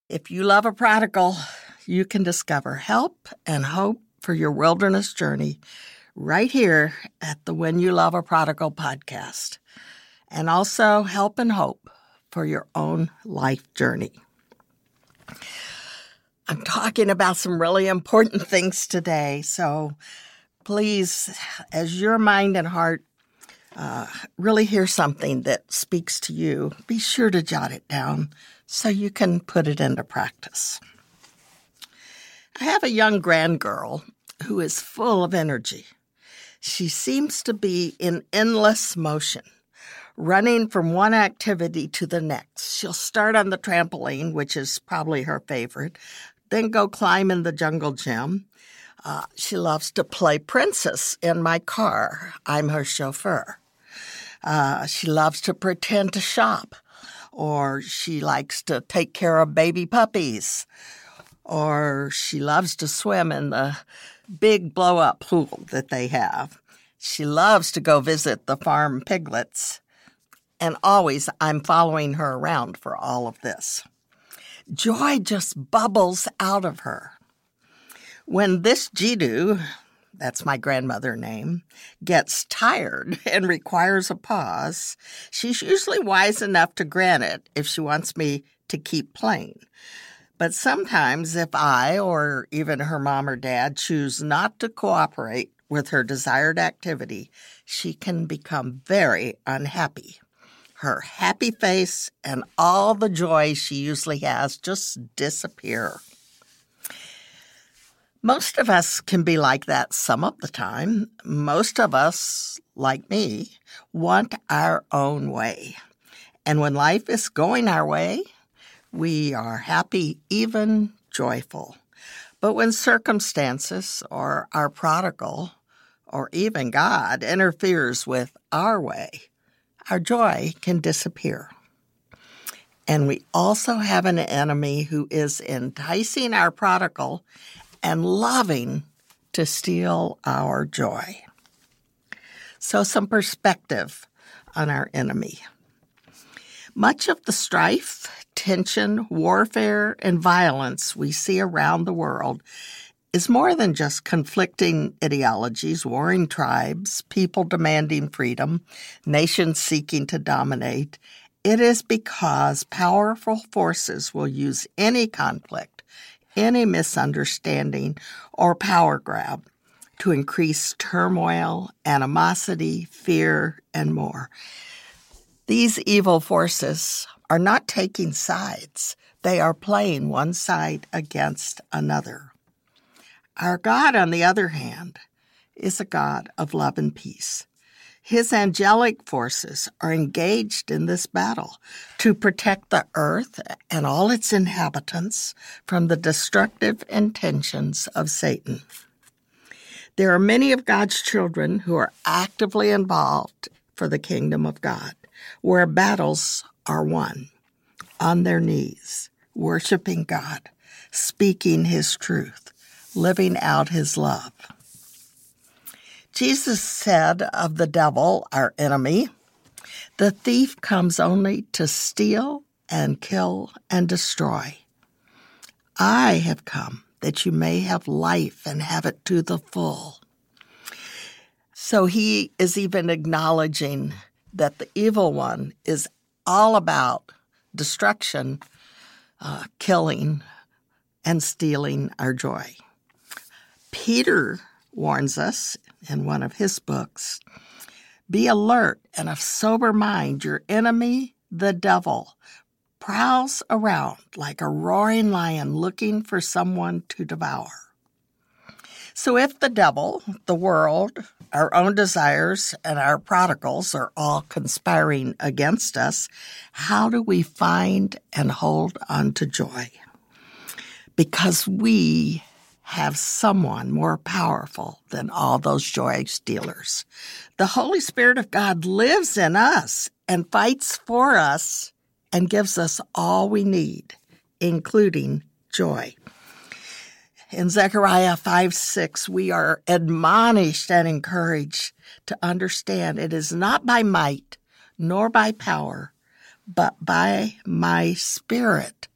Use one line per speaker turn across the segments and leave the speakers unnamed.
If you love a prodigal, you can discover help and hope for your wilderness journey right here at the When You Love a Prodigal podcast, and also help and hope for your own life journey. I'm talking about some really important things today, so please, as your mind and heart really hear something that speaks to you, be sure to jot it down so you can put it into practice. I have a young grandgirl who is full of energy. She seems to be in endless motion, running from one activity to the next. She'll start on the trampoline, which is probably her favorite, then go climb in the jungle gym. She loves to play princess in my car. I'm her chauffeur. She loves to pretend to shop, or she likes to take care of baby puppies, or she loves to swim in the big blow-up pool that they have. She loves to go visit the farm piglets, and always I'm following her around for all of this. Joy just bubbles out of her. When this Jiddu, that's my grandmother name, gets tired and requires a pause, she's usually wise enough to grant it if she wants me to keep playing. But sometimes if I or even her mom or dad choose not to cooperate with her desired activity, she can become very unhappy. Her happy face and all the joy she usually has just disappear. Most of us can be like that some of the time. Most of us, like me, want our own way. And when life is going our way, we are happy, even joyful. But when circumstances or our prodigal or even God interferes with our way, our joy can disappear. And we also have an enemy who is enticing our prodigal and loving to steal our joy. So some perspective on our enemy. Much of the strife, tension, warfare, and violence we see around the world is more than just conflicting ideologies, warring tribes, people demanding freedom, nations seeking to dominate. It is because powerful forces will use any conflict, any misunderstanding, or power grab to increase turmoil, animosity, fear, and more. These evil forces are not taking sides. They are playing one side against another. Our God, on the other hand, is a God of love and peace. His angelic forces are engaged in this battle to protect the earth and all its inhabitants from the destructive intentions of Satan. There are many of God's children who are actively involved for the kingdom of God, where battles are won, on their knees, worshiping God, speaking His truth, living out His love. Jesus said of the devil, our enemy, "The thief comes only to steal and kill and destroy. I have come that you may have life and have it to the full." So he is even acknowledging that the evil one is all about destruction, killing, and stealing our joy. Peter warns us in one of his books, "Be alert and of sober mind. Your enemy, the devil, prowls around like a roaring lion looking for someone to devour." So if the devil, the world, our own desires, and our prodigals are all conspiring against us, how do we find and hold on to joy? Because we have someone more powerful than all those joy stealers. The Holy Spirit of God lives in us and fights for us and gives us all we need, including joy. In Zechariah 5:6, we are admonished and encouraged to understand it is not by might nor by power, but by my Spirit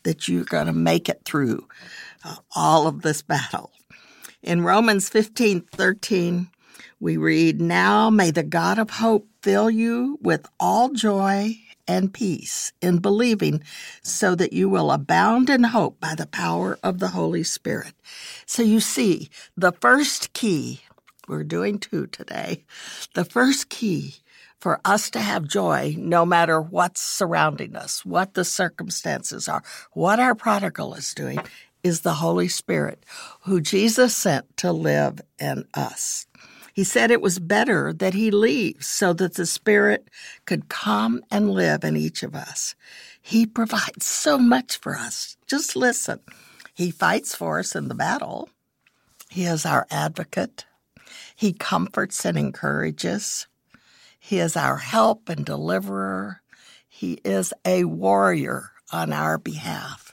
that you're going to make it through all of this battle. In Romans 15:13, we read, "Now may the God of hope fill you with all joy and peace in believing, so that you will abound in hope by the power of the Holy Spirit." So you see, the first key, we're doing 2 today, the first key for us to have joy, no matter what's surrounding us, what the circumstances are, what our prodigal is doing, is the Holy Spirit, who Jesus sent to live in us. He said it was better that he leaves so that the Spirit could come and live in each of us. He provides so much for us. Just listen. He fights for us in the battle. He is our advocate. He comforts and encourages. He is our help and deliverer. He is a warrior on our behalf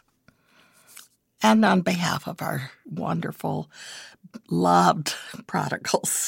and on behalf of our wonderful, loved prodigals.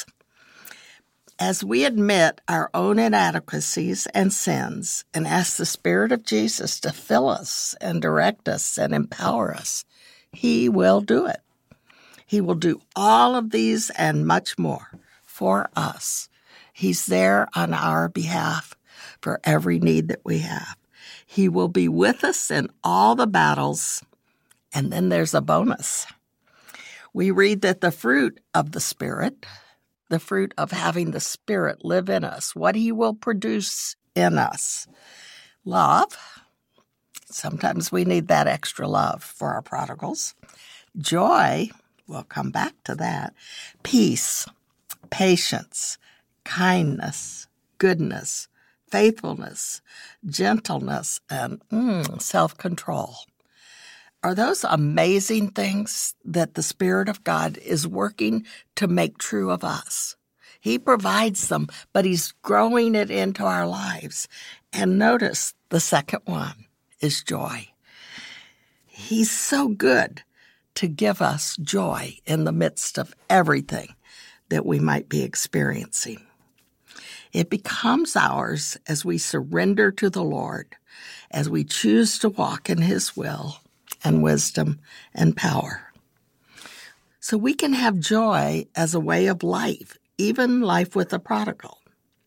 As we admit our own inadequacies and sins and ask the Spirit of Jesus to fill us and direct us and empower us, he will do it. He will do all of these and much more for us. He's there on our behalf for every need that we have. He will be with us in all the battles, and then there's a bonus. We read that the fruit of the Spirit, the fruit of having the Spirit live in us, what he will produce in us. Love. Sometimes we need that extra love for our prodigals. Joy. We'll come back to that. Peace, patience, kindness, goodness, faithfulness, gentleness, and self-control. Are those amazing things that the Spirit of God is working to make true of us? He provides them, but he's growing it into our lives. And notice the second one is joy. He's so good to give us joy in the midst of everything that we might be experiencing. It becomes ours as we surrender to the Lord, as we choose to walk in his will and wisdom and power. So we can have joy as a way of life, even life with a prodigal.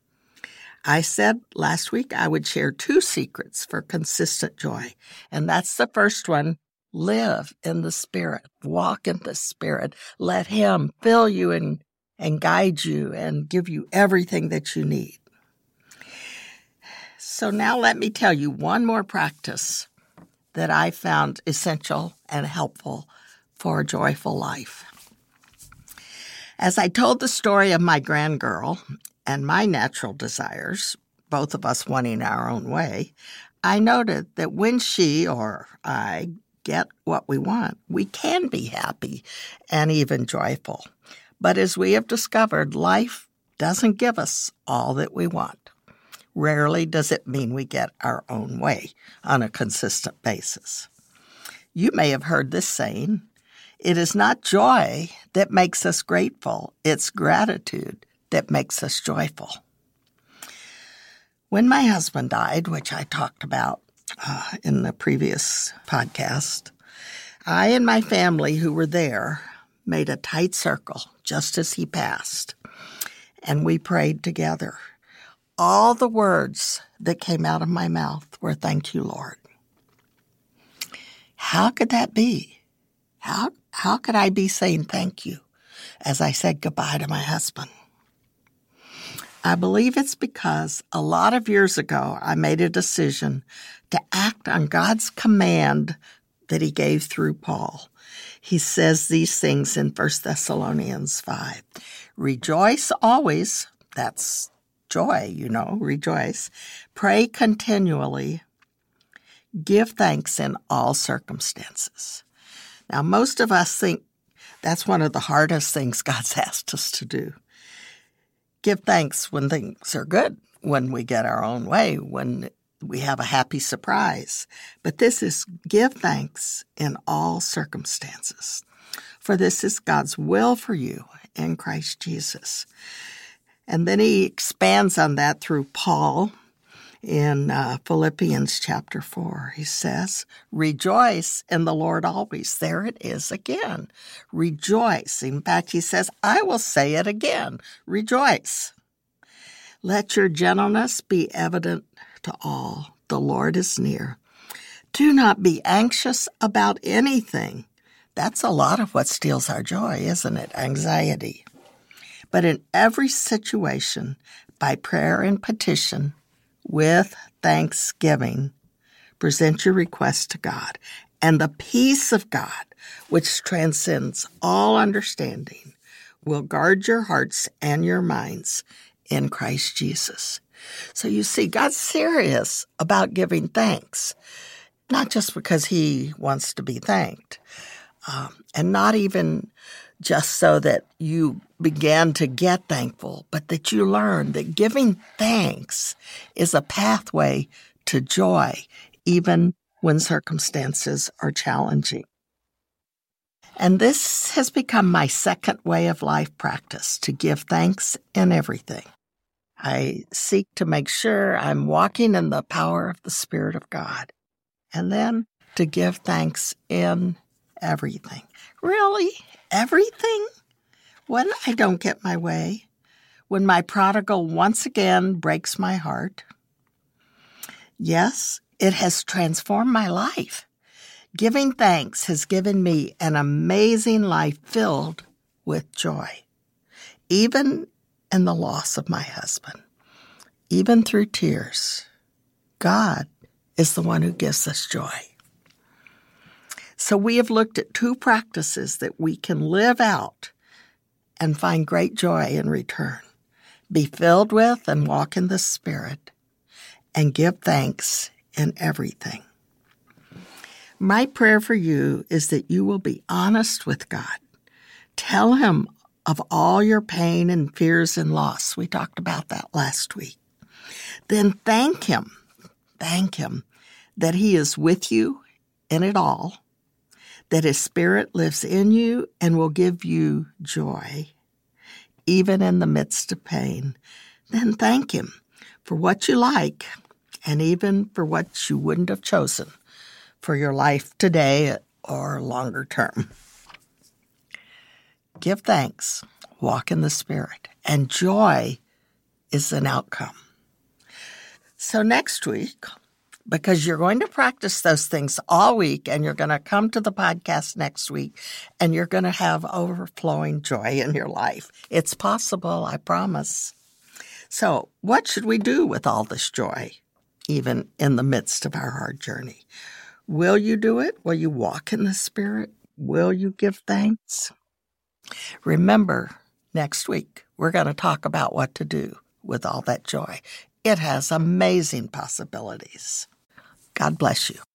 I said last week I would share 2 secrets for consistent joy, and that's the first one. Live in the Spirit. Walk in the Spirit. Let him fill you and guide you and give you everything that you need. So now let me tell you one more practice that I found essential and helpful for a joyful life. As I told the story of my grandgirl and my natural desires, both of us wanting our own way, I noted that when she or I get what we want, we can be happy and even joyful. But as we have discovered, life doesn't give us all that we want. Rarely does it mean we get our own way on a consistent basis. You may have heard this saying, it is not joy that makes us grateful, it's gratitude that makes us joyful. When my husband died, which I talked about in the previous podcast, I and my family who were there made a tight circle just as he passed, and we prayed together. All the words that came out of my mouth were, "Thank you, Lord." How could that be? How could I be saying thank you as I said goodbye to my husband? I believe it's because a lot of years ago I made a decision to act on God's command that he gave through Paul. He says these things in 1 Thessalonians 5. Rejoice always. That's joy, rejoice. Pray continually. Give thanks in all circumstances. Now, most of us think that's one of the hardest things God's asked us to do. Give thanks when things are good, when we get our own way, when we have a happy surprise. But this is give thanks in all circumstances. For this is God's will for you in Christ Jesus. And then he expands on that through Paul In Philippians chapter 4, he says, rejoice in the Lord always. There it is again. Rejoice. In fact, he says, I will say it again. Rejoice. Let your gentleness be evident to all. The Lord is near. Do not be anxious about anything. That's a lot of what steals our joy, isn't it? Anxiety. But in every situation, by prayer and petition, with thanksgiving, present your request to God, and the peace of God, which transcends all understanding, will guard your hearts and your minds in Christ Jesus. So you see, God's serious about giving thanks, not just because he wants to be thanked, and not even just so that you began to get thankful, but that you learn that giving thanks is a pathway to joy, even when circumstances are challenging. And this has become my second way of life practice, to give thanks in everything. I seek to make sure I'm walking in the power of the Spirit of God, and then to give thanks in everything. Really? Everything? When I don't get my way, when my prodigal once again breaks my heart. Yes, it has transformed my life. Giving thanks has given me an amazing life filled with joy, even in the loss of my husband, even through tears. God is the one who gives us joy. So we have looked at two practices that we can live out and find great joy in return. Be filled with and walk in the Spirit, and give thanks in everything. My prayer for you is that you will be honest with God. Tell him of all your pain and fears and loss. We talked about that last week. Then thank him that he is with you in it all, that his Spirit lives in you and will give you joy, even in the midst of pain. Then thank him for what you like, and even for what you wouldn't have chosen for your life today or longer term. Give thanks, walk in the Spirit, and joy is an outcome. So next week, because you're going to practice those things all week, and you're going to come to the podcast next week, and you're going to have overflowing joy in your life. It's possible, I promise. So what should we do with all this joy, even in the midst of our hard journey? Will you do it? Will you walk in the Spirit? Will you give thanks? Remember, next week, we're going to talk about what to do with all that joy. It has amazing possibilities. God bless you.